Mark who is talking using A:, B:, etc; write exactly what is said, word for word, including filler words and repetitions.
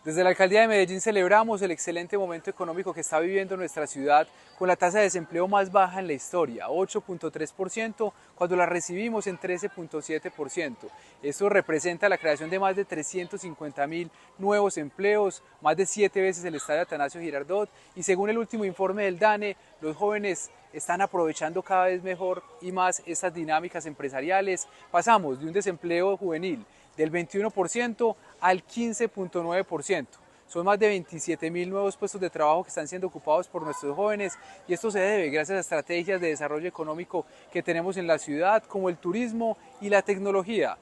A: Desde la Alcaldía de Medellín celebramos el excelente momento económico que está viviendo nuestra ciudad con la tasa de desempleo más baja en la historia, ocho punto tres por ciento, cuando la recibimos en trece punto siete por ciento. Esto representa la creación de más de trescientos cincuenta mil nuevos empleos, más de siete veces el estadio Atanasio Girardot, y según el último informe del DANE, los jóvenes están aprovechando cada vez mejor y más estas dinámicas empresariales. Pasamos de un desempleo juvenil del veintiuno por ciento al quince punto nueve por ciento. Son más de veintisiete mil nuevos puestos de trabajo que están siendo ocupados por nuestros jóvenes, y esto se debe gracias a estrategias de desarrollo económico que tenemos en la ciudad, como el turismo y la tecnología.